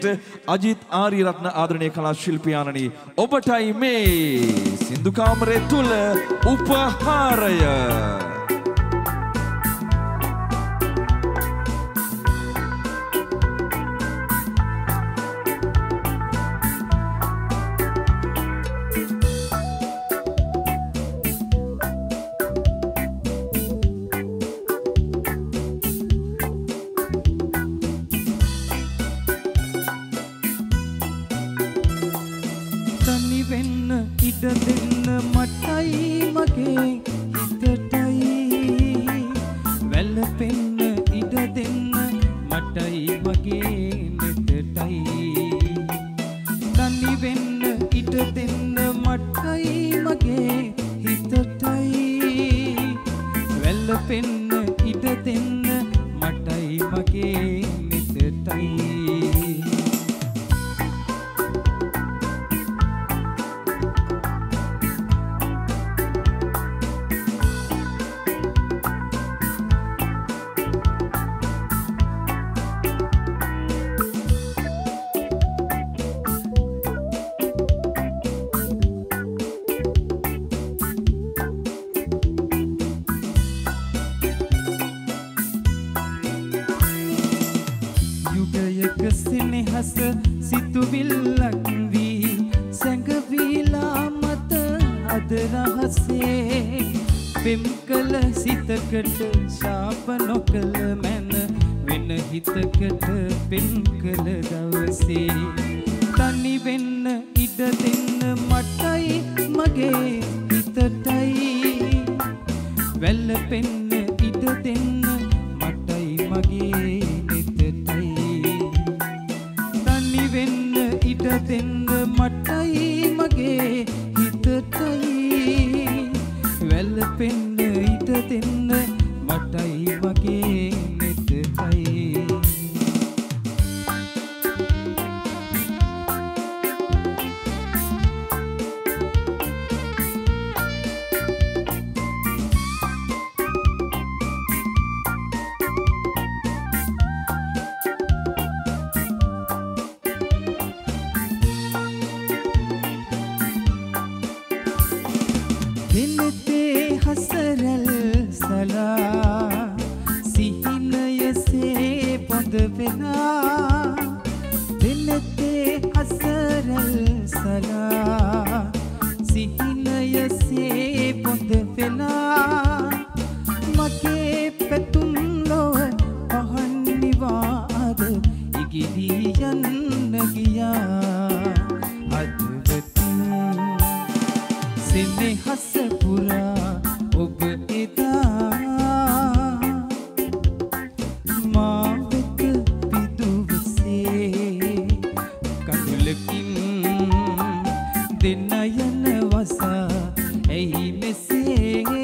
අජිත් ආරියරත්න ආදරණීය කලා ශිල්පියාණනි ඔබටයි මේ සින්දු කාමරය තුල උපහාරය. දෙන්න මටයි මගේ හිතටයි වැළපෙන්න ඉඩ දෙන්න මටයි මගේ නෙතටයි තනි වෙන්න ඉඩ දෙන්න මටයි මගේ හිතටයි වැළපෙන්න ඉඩ දෙන්න මටයි මගේ නෙතටයි සිනහස සිතුවිල්ලක් වී සැඟවීලා මත අද රහසේ පෙම් කළ සිතකට ශාප නොකළ මැන වෙන හිතකට පෙම් කළ දවසේ තනි වෙන්න ඉඩ දෙන්න මටයි මගේ හිතටයි වැළපෙන්න ඉඩ දෙන්න මටයි මගේ ඉඩ දෙන්න මටයි මගේ හිතටයි වැළපෙන්න ඉඩ දෙන්න මටයි මගේ නෙතටයි දිනතේ හසරල් සලා සිහිනයසේ පොඳ වෙලා දිනතේ හසරල් සලා සිහිනයසේ පොඳ වෙලා මගේ පැතුම් ලොව පහන් නිවාද ඉගිලී යන්න ගියා අදවතින් සිනහස පුරා ඔබ එදා මා වෙත පිදුවසේ කඳුලකින් දෙන්න යන වසා ඇයි මෙසේ